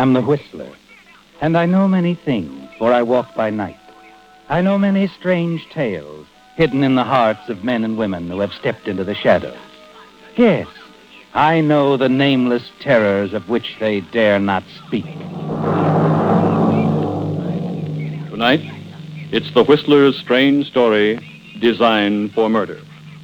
I'm the Whistler, and I know many things, for I walk by night. I know many strange tales hidden in the hearts of men and women who have stepped into the shadows. Yes, I know the nameless terrors of which they dare not speak. Tonight, it's the Whistler's strange story, Designed for Murder.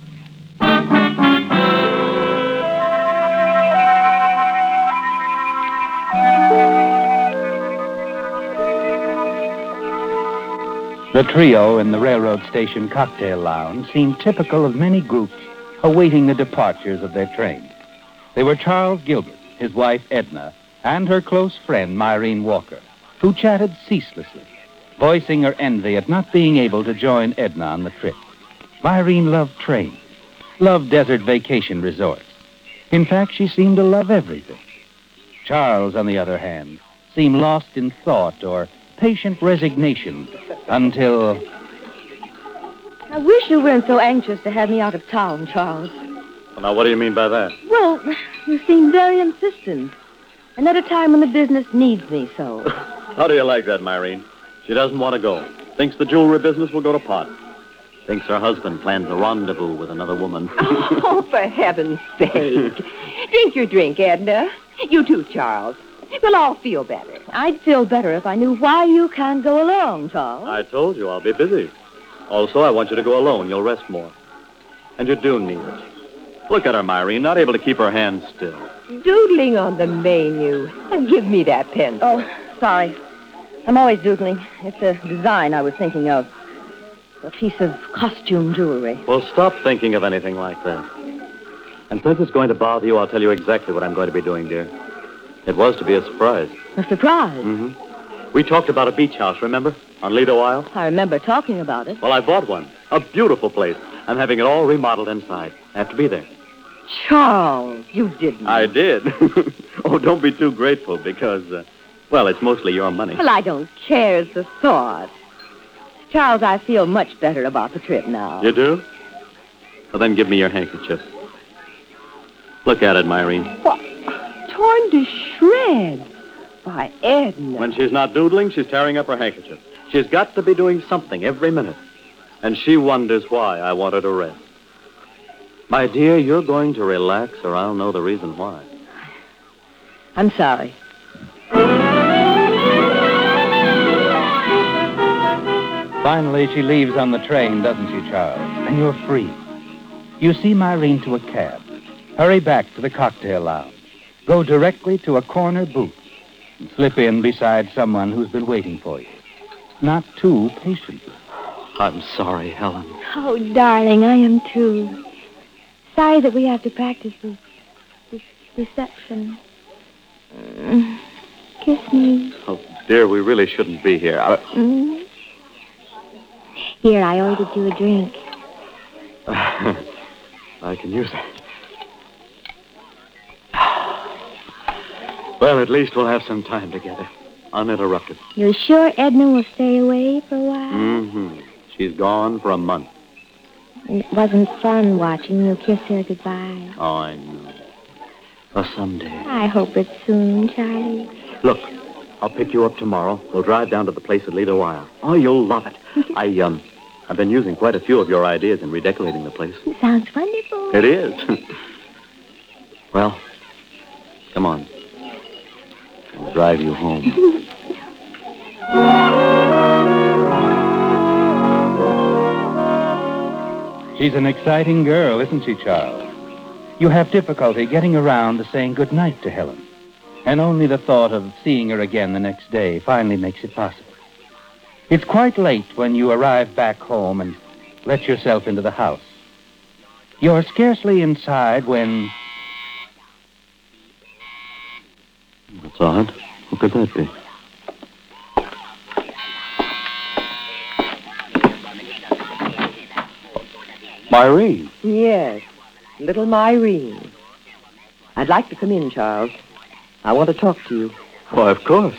The trio in the railroad station cocktail lounge seemed typical of many groups awaiting the departures of their train. They were Charles Gilbert, his wife Edna, and her close friend Myrene Walker, who chatted ceaselessly, voicing her envy at not being able to join Edna on the trip. Myrene loved trains, loved desert vacation resorts. In fact, she seemed to love everything. Charles, on the other hand, seemed lost in thought or patient resignation until... I wish you weren't so anxious to have me out of town, Charles. Well, now, what do you mean by that? Well, you seem very insistent. And at a time when the business needs me so. How do you like that, Myrene? She doesn't want to go. Thinks the jewelry business will go to pot. Thinks her husband plans a rendezvous with another woman. Oh, for heaven's sake. Drink your drink, Edna. You too, Charles. We'll all feel better. I'd feel better if I knew why you can't go along, Charles. I told you I'll be busy. Also, I want you to go alone. You'll rest more. And you do need it. Look at her, Myrene, not able to keep her hands still. Doodling on the menu. Give me that pencil. Oh, sorry. I'm always doodling. It's a design I was thinking of. A piece of costume jewelry. Well, stop thinking of anything like that. And since it's going to bother you, I'll tell you exactly what I'm going to be doing, dear. It was to be a surprise. A surprise? Mm-hmm. We talked about a beach house, remember? On Lido Isle? I remember talking about it. Well, I bought one. A beautiful place. I'm having it all remodeled inside. I have to be there. Charles, you didn't. I did. Oh, don't be too grateful because, well, it's mostly your money. Well, I don't care. It's the thought. Charles, I feel much better about the trip now. You do? Well, then give me your handkerchief. Look at it, Myrene. What? Torn to shreds by Edna. When she's not doodling, she's tearing up her handkerchief. She's got to be doing something every minute. And she wonders why I want her to rest. My dear, you're going to relax, or I'll know the reason why. I'm sorry. Finally, she leaves on the train, doesn't she, Charles? And you're free. You see Myrene to a cab. Hurry back to the cocktail lounge. Go directly to a corner booth and slip in beside someone who's been waiting for you. Not too patiently. I'm sorry, Helen. Oh, darling, I am too. Sorry that we have to practice this reception. Kiss me. Oh, dear, we really shouldn't be here. Here, I ordered you a drink. I can use it. Well, at least we'll have some time together. Uninterrupted. You're sure Edna will stay away for a while? Mm-hmm. She's gone for a month. It wasn't fun watching you kiss her goodbye. Oh, I know. Well, someday. I hope it's soon, Charlie. Look, I'll pick you up tomorrow. We'll drive down to the place at Lido Isle. Oh, you'll love it. I've been using quite a few of your ideas in redecorating the place. It sounds wonderful. It is. Well, come on. I'll drive you home. She's an exciting girl, isn't she, Charles? You have difficulty getting around to saying goodnight to Helen. And only the thought of seeing her again the next day finally makes it possible. It's quite late when you arrive back home and let yourself into the house. You're scarcely inside when... That's odd. Who could that be? Myrene. Yes, little Myrene. I'd like to come in, Charles. I want to talk to you. Why, of course.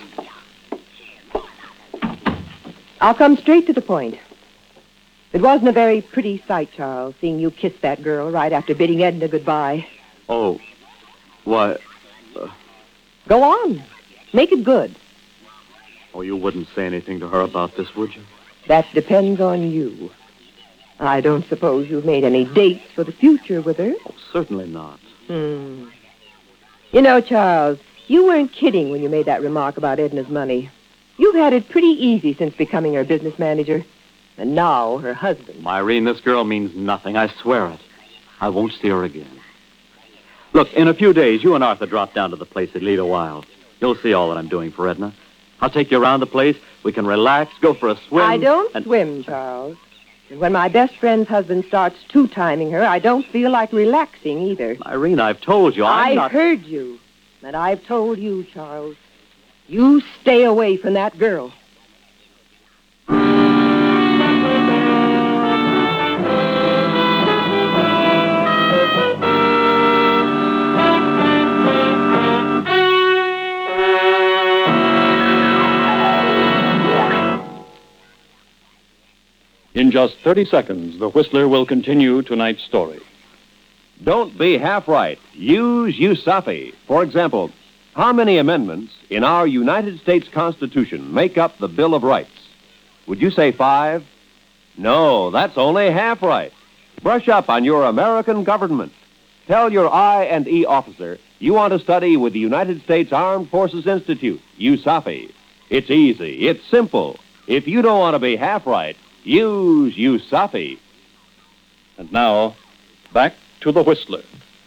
I'll come straight to the point. It wasn't a very pretty sight, Charles, seeing you kiss that girl right after bidding Edna goodbye. Oh, why... Go on. Make it good. Oh, you wouldn't say anything to her about this, would you? That depends on you. I don't suppose you've made any dates for the future with her. Oh, certainly not. You know, Charles, you weren't kidding when you made that remark about Edna's money. You've had it pretty easy since becoming her business manager. And now her husband. Irene, this girl means nothing. I swear it. I won't see her again. Look, in a few days, you and Arthur drop down to the place at Lido Wild. You'll see all that I'm doing for Edna. I'll take you around the place. We can relax, go for a swim. I don't swim, Charles. And when my best friend's husband starts two-timing her, I don't feel like relaxing either. Irene, I've told you, I heard you. And I've told you, Charles. You stay away from that girl. In just 30 seconds, the Whistler will continue tonight's story. Don't be half right. Use USAFI. For example, how many amendments in our United States Constitution make up the Bill of Rights? Would you say 5? No, that's only half right. Brush up on your American government. Tell your I&E officer you want to study with the United States Armed Forces Institute, USAFI. It's easy. It's simple. If you don't want to be half right, use USAFI. And now, back to the Whistler.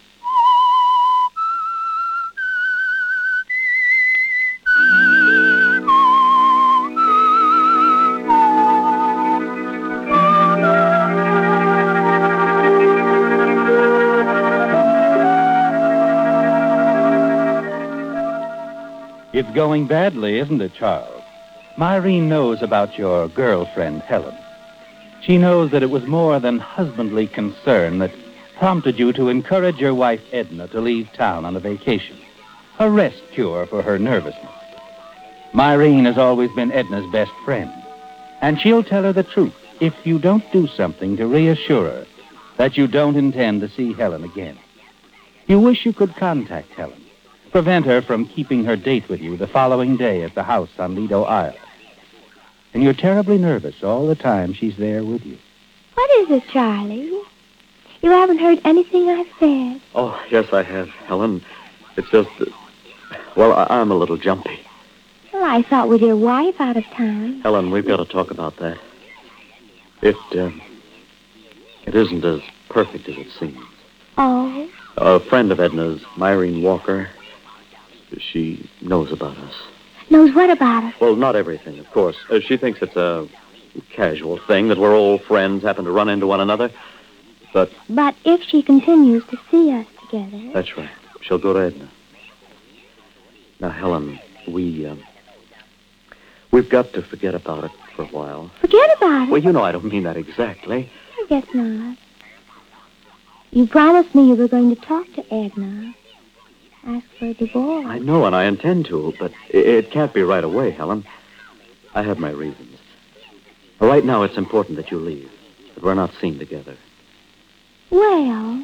It's going badly, isn't it, Charles? Myrene knows about your girlfriend, Helen. She knows that it was more than husbandly concern that prompted you to encourage your wife, Edna, to leave town on a vacation. A rest cure for her nervousness. Myrene has always been Edna's best friend. And she'll tell her the truth if you don't do something to reassure her that you don't intend to see Helen again. You wish you could contact Helen. Prevent her from keeping her date with you the following day at the house on Lido Isle. And you're terribly nervous all the time she's there with you. What is it, Charlie? You haven't heard anything I've said. Oh, yes, I have, Helen. It's just that, well, I'm a little jumpy. Well, I thought with your wife out of town. Helen, we've got to talk about that. It isn't as perfect as it seems. Oh? A friend of Edna's, Myrene Walker, she knows about us. Knows what about us? Well, not everything, of course. She thinks it's a casual thing, that we're old friends, happen to run into one another. But if she continues to see us together... That's right. She'll go to Edna. Now, Helen, we've got to forget about it for a while. Forget about it? Well, you know I don't mean that exactly. I guess not. You promised me you were going to talk to Edna. Ask for a divorce. I know, and I intend to, but it can't be right away, Helen. I have my reasons. Right now, it's important that you leave, that we're not seen together. Well,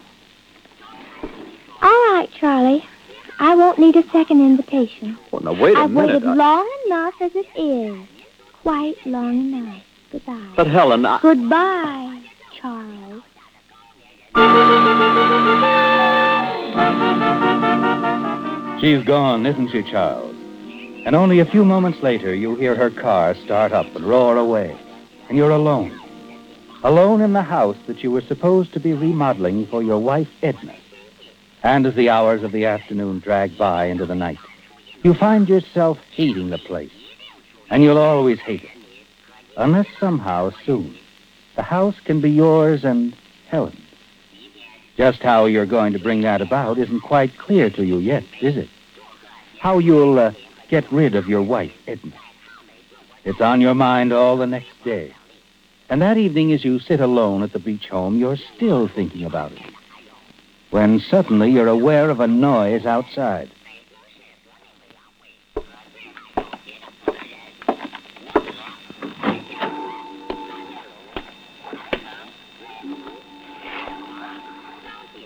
all right, Charlie. I won't need a second invitation. Well, now, wait a minute. I've waited long enough as it is. Quite long enough. Goodbye. But, Helen, Goodbye, Charles. She's gone, isn't she, Charles? And only a few moments later, you hear her car start up and roar away. And you're alone. Alone in the house that you were supposed to be remodeling for your wife, Edna. And as the hours of the afternoon drag by into the night, you find yourself hating the place. And you'll always hate it. Unless somehow, soon, the house can be yours and Helen's. Just how you're going to bring that about isn't quite clear to you yet, is it? How you'll get rid of your wife, Edna. It's on your mind all the next day. And that evening, as you sit alone at the beach home, you're still thinking about it. When suddenly you're aware of a noise outside.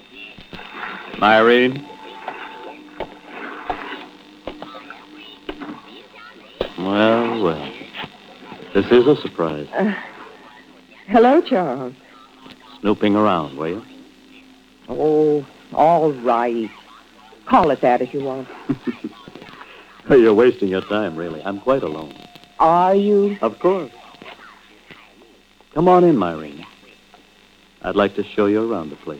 Myrene? Well, well. This is a surprise. Hello, Charles. Snooping around, were you? Oh, all right. Call it that if you want. You're wasting your time, really. I'm quite alone. Are you? Of course. Come on in, Myrene. I'd like to show you around the place.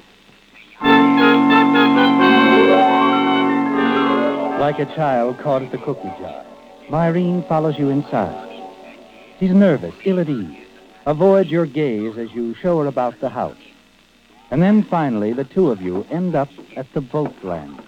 Like a child caught at the cookie jar, Myrene follows you inside. She's nervous, ill at ease. Avoid your gaze as you show her about the house. And then finally, the two of you end up at the boat landing.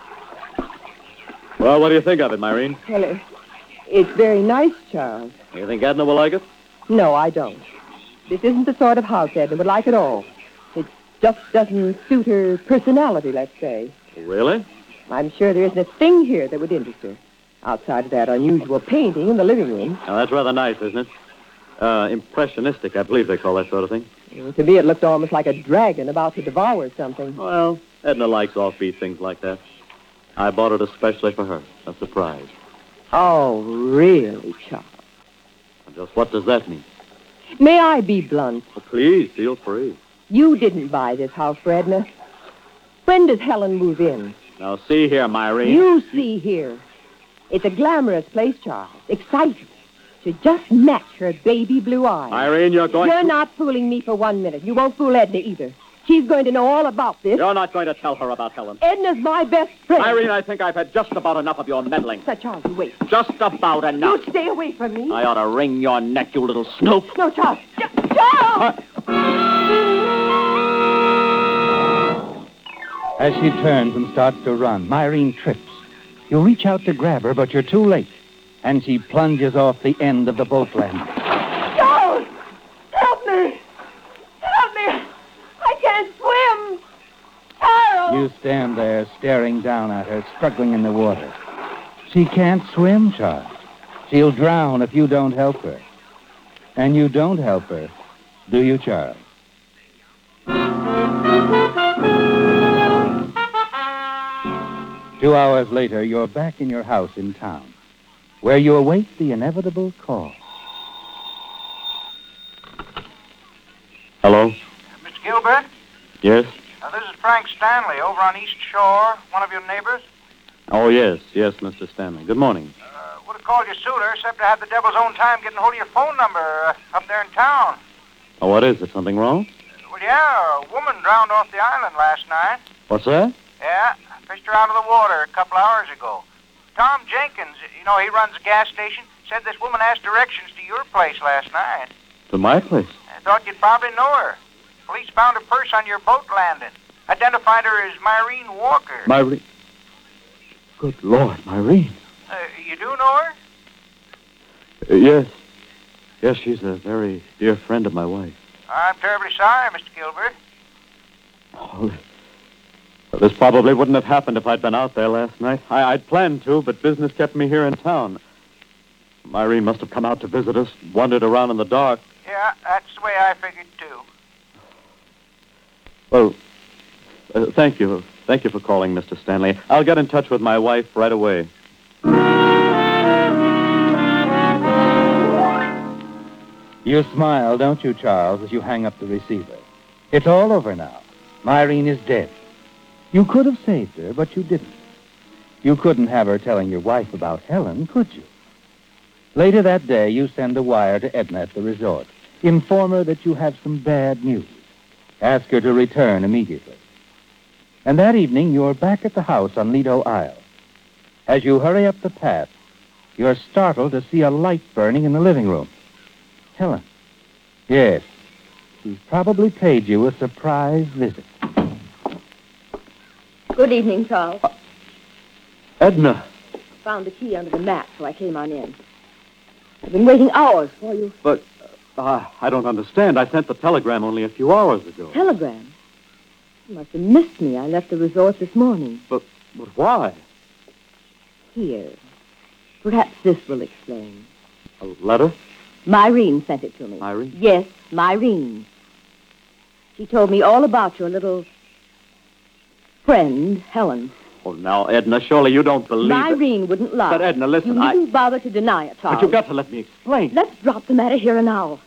Well, what do you think of it, Myrene? Well, it's very nice, Charles. You think Edna will like it? No, I don't. This isn't the sort of house Edna would like at all. It just doesn't suit her personality, let's say. Really? I'm sure there isn't a thing here that would interest her, outside of that unusual painting in the living room. Now, that's rather nice, isn't it? Impressionistic, I believe they call that sort of thing. To me, it looked almost like a dragon about to devour something. Well, Edna likes offbeat things like that. I bought it especially for her. A surprise. Oh, really, Charles? Just what does that mean? May I be blunt? Oh, please, feel free. You didn't buy this house for Edna. When does Helen move in? Now, see here, Myrene. You see here. It's a glamorous place, Charles. Exciting. Should just match her baby blue eyes. Myrene, you're going You're to... not fooling me for 1 minute. You won't fool Edna either. She's going to know all about this. You're not going to tell her about Helen. Edna's my best friend. Myrene, I think I've had just about enough of your meddling. Sir Charles, you wait. Just about enough. You stay away from me. I ought to wring your neck, you little snoop. No, Charles. Charles! As she turns and starts to run, Myrene trips. You reach out to grab her, but you're too late. And she plunges off the end of the boat landing. Charles! Help me! Help me! I can't swim! Charles! You stand there staring down at her, struggling in the water. She can't swim, Charles. She'll drown if you don't help her. And you don't help her, do you, Charles? 2 hours later, you're back in your house in town, where you await the inevitable call. Hello? Mr. Gilbert? Yes? This is Frank Stanley over on East Shore, one of your neighbors. Oh, yes, Mr. Stanley. Good morning. Would have called you sooner, except to have the devil's own time getting hold of your phone number up there in town. Oh, what is it? Something wrong? Well, yeah, a woman drowned off the island last night. What's that? Yeah, fished her out of the water a couple hours ago. Tom Jenkins, he runs a gas station, said this woman asked directions to your place last night. To my place? I thought you'd probably know her. Police found her purse on your boat landing. Identified her as Myrene Walker. Myrene? Good Lord, Myrene. You do know her? Yes. Yes, she's a very dear friend of my wife. I'm terribly sorry, Mr. Gilbert. Oh, this probably wouldn't have happened if I'd been out there last night. I'd planned to, but business kept me here in town. Myrene must have come out to visit us, wandered around in the dark. Yeah, that's the way I figured, too. Well, thank you. Thank you for calling, Mr. Stanley. I'll get in touch with my wife right away. You smile, don't you, Charles, as you hang up the receiver? It's all over now. Myrene is dead. You could have saved her, but you didn't. You couldn't have her telling your wife about Helen, could you? Later that day, you send a wire to Edna at the resort. Inform her that you have some bad news. Ask her to return immediately. And that evening, you're back at the house on Lido Isle. As you hurry up the path, you're startled to see a light burning in the living room. Helen. Yes. She's probably paid you a surprise visit. Good evening, Charles. Edna. Found the key under the mat, so I came on in. I've been waiting hours for you. But I don't understand. I sent the telegram only a few hours ago. Telegram? You must have missed me. I left the resort this morning. But why? Here. Perhaps this will explain. A letter? Myrene sent it to me. Myrene? Yes, Myrene. She told me all about your little friend, Helen. Oh, now, Edna, surely you don't believe it. Irene wouldn't lie. But, Edna, listen, You needn't bother to deny it, Charles. But you've got to let me explain. Let's drop the matter here and now.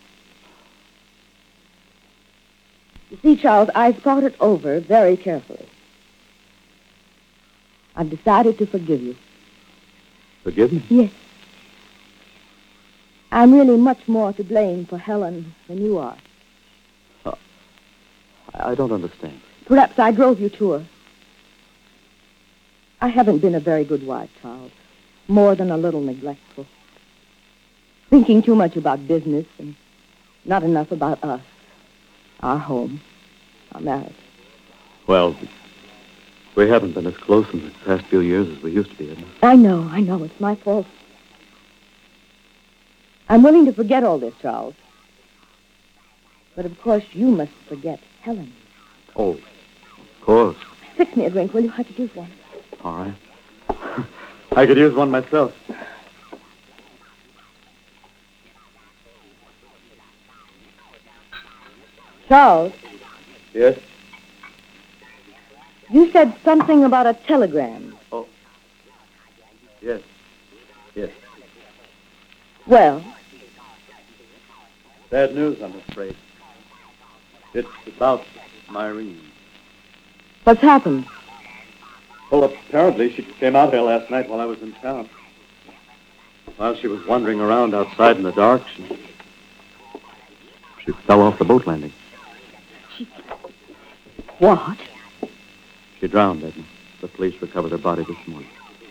You see, Charles, I've thought it over very carefully. I've decided to forgive you. Forgive me? Yes. I'm really much more to blame for Helen than you are. I don't understand. Perhaps I drove you to her. I haven't been a very good wife, Charles. More than a little neglectful. Thinking too much about business and not enough about us. Our home. Our marriage. Well, we haven't been as close in the past few years as we used to be, Edna. I know. It's my fault. I'm willing to forget all this, Charles. But of course, you must forget Helen. Oh, of course. Fix me a drink, will you? I could use one. All right. I could use one myself. Charles, Yes? you said something about a telegram. Oh. Yes. Yes. Well, Bad news, I'm afraid. It's about Myrene. what's happened? Well, apparently she came out here last night while I was in town. While she was wandering around outside in the dark, she fell off the boat landing. What? She drowned, Edna. The police recovered her body this morning.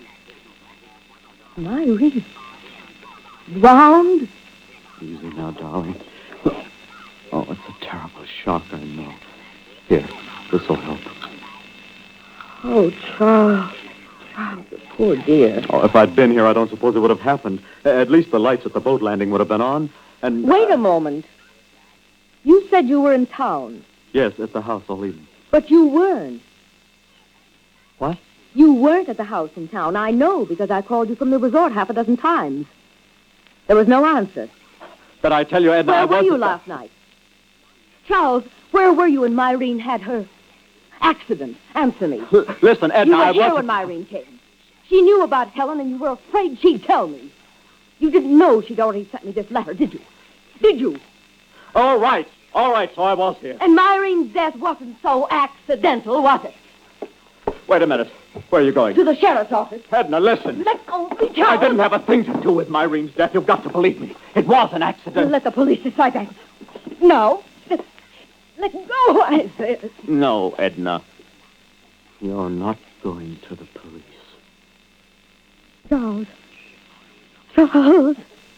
Myrene. Drowned? Easy now, darling. Oh, it's a terrible shock, I know. Here, this will help. Oh, Charles. Charles, the poor dear. Oh, if I'd been here, I don't suppose it would have happened. At least the lights at the boat landing would have been on, and... Wait a moment. You said you were in town, Yes, at the house all evening. but you weren't. What? You weren't at the house in town. I know, because I called you from the resort half a dozen times. There was no answer. But I tell you, Edna, Where I were wasn't... you last night? Charles, where were you when Myrene had her accident? Answer me. Listen, Edna, You were I here wasn't... when Myrene came. She knew about Helen, and you were afraid she'd tell me. You didn't know she'd already sent me this letter, did you? Did you? All right, so I was here. And Myrene's death wasn't so accidental, was it? Wait a minute. Where are you going? To the sheriff's office. Edna, listen. Let go of me, I Charles. didn't have a thing to do with Myrene's death. You've got to believe me. It was an accident. Let the police decide that. No. Let go, I said. No, Edna. You're not going to the police. Charles. Charles.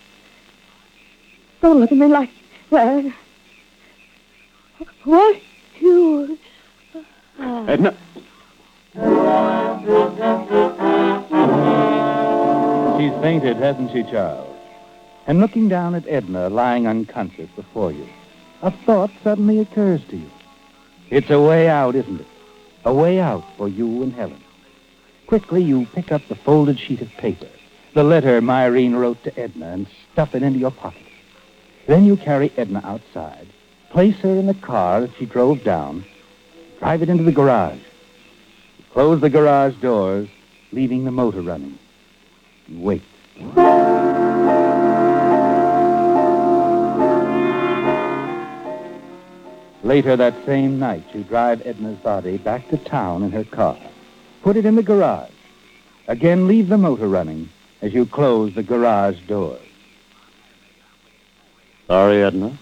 Don't look at me like that. What you... Edna. She's fainted, hasn't she, Charles? And looking down at Edna lying unconscious before you, a thought suddenly occurs to you. It's a way out, isn't it? A way out for you and Helen. Quickly, you pick up the folded sheet of paper, the letter Myrene wrote to Edna, and stuff it into your pocket. Then you carry Edna outside, place her in the car that she drove down, drive it into the garage. You close the garage doors, leaving the motor running. You wait. Later that same night, you drive Edna's body back to town in her car. Put it in the garage. Again, leave the motor running as you close the garage doors. Sorry, Edna.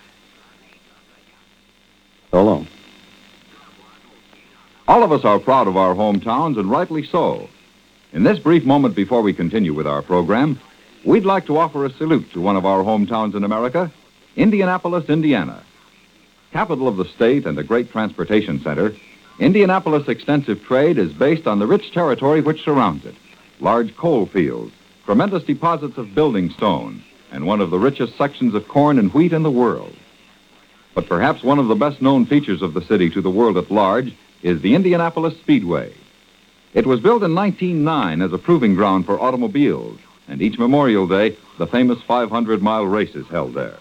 So long. All of us are proud of our hometowns, and rightly so. In this brief moment before we continue with our program, we'd like to offer a salute to one of our hometowns in America, Indianapolis, Indiana. Capital of the state and a great transportation center, Indianapolis' extensive trade is based on the rich territory which surrounds it. Large coal fields, tremendous deposits of building stone, and one of the richest sections of corn and wheat in the world. But perhaps one of the best-known features of the city to the world at large is the Indianapolis Speedway. It was built in 1909 as a proving ground for automobiles, and each Memorial Day, the famous 500-mile race is held there.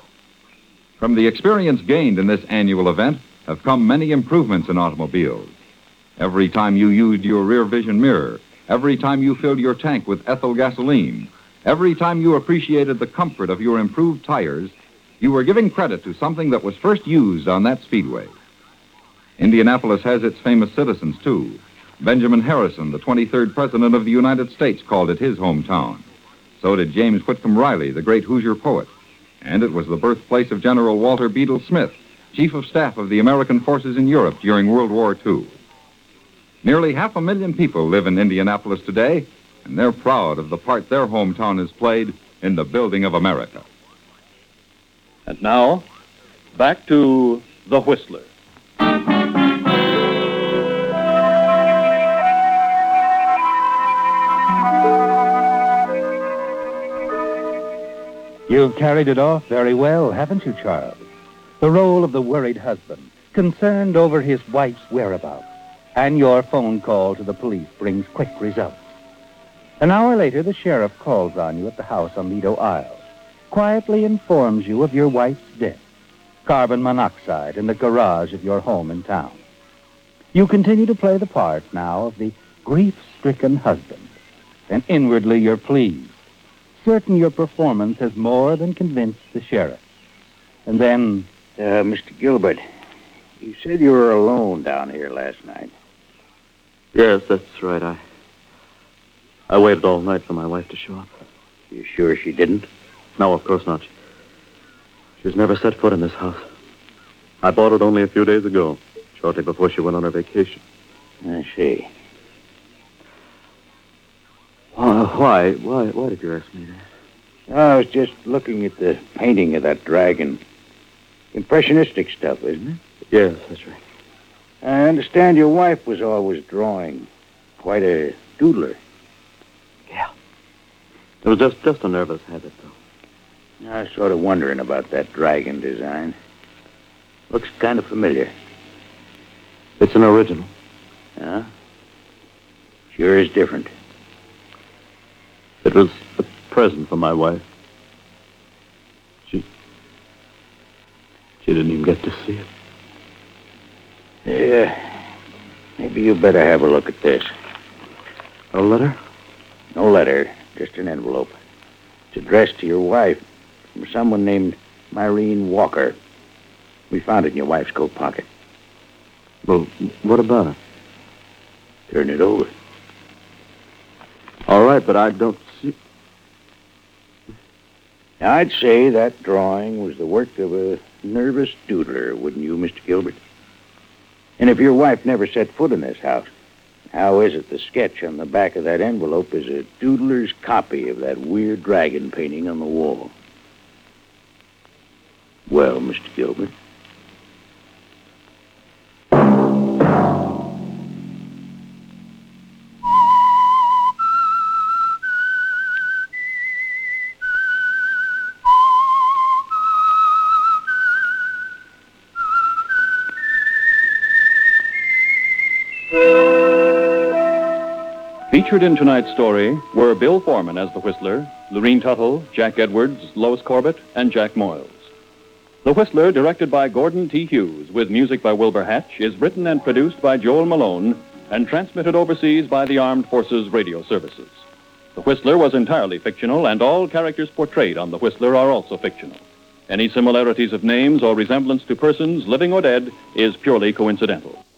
From the experience gained in this annual event have come many improvements in automobiles. every time you used your rear vision mirror, every time you filled your tank with ethyl gasoline, every time you appreciated the comfort of your improved tires, you were giving credit to something that was first used on that speedway. Indianapolis has its famous citizens, too. Benjamin Harrison, the 23rd President of the United States, called it his hometown. So did James Whitcomb Riley, the great Hoosier poet. And it was the birthplace of General Walter Beadle Smith, Chief of Staff of the American forces in Europe during World War II. Nearly 500,000 people live in Indianapolis today, and they're proud of the part their hometown has played in the building of America. And now, back to The Whistler. You've carried it off very well, haven't you, Charles? The role of the worried husband, concerned over his wife's whereabouts, and your phone call to the police brings quick results. An hour later, the sheriff calls on you at the house on Lido Isle, quietly informs you of your wife's death, carbon monoxide in the garage of your home in town. You continue to play the part now of the grief-stricken husband, and inwardly you're pleased, certain your performance has more than convinced the sheriff. And then... Mr. Gilbert, you said you were alone down here last night. Yes, that's right. I waited all night for my wife to show up. You sure she didn't? No, of course not. She's never set foot in this house. I bought it only a few days ago, shortly before she went on her vacation. I see. Why did you ask me that? I was just looking at the painting of that dragon. Impressionistic stuff, isn't it? Yes, that's right. I understand your wife was always drawing. Quite a doodler. Yeah. It was just a nervous habit, though. I was sort of wondering about that dragon design. Looks kind of familiar. It's an original. Huh? Sure is different. It was a present for my wife. She didn't even get to see it. Yeah. Maybe you better have a look at this. A letter? No letter, just an envelope. It's addressed to your wife from someone named Myrene Walker. We found it in your wife's coat pocket. Well, what about it? Turn it over. All right, but I don't see... Now, I'd say that drawing was the work of a nervous doodler, wouldn't you, Mr. Gilbert? And if your wife never set foot in this house, how is it the sketch on the back of that envelope is a doodler's copy of that weird dragon painting on the wall? Well, Mr. Gilbert? Featured in tonight's story were Bill Foreman as the Whistler, Lurene Tuttle, Jack Edwards, Lois Corbett, and Jack Moyles. The Whistler, directed by Gordon T. Hughes, with music by Wilbur Hatch, is written and produced by Joel Malone and transmitted overseas by the Armed Forces Radio Services. The Whistler was entirely fictional, and all characters portrayed on The Whistler are also fictional. Any similarities of names or resemblance to persons, living or dead, is purely coincidental.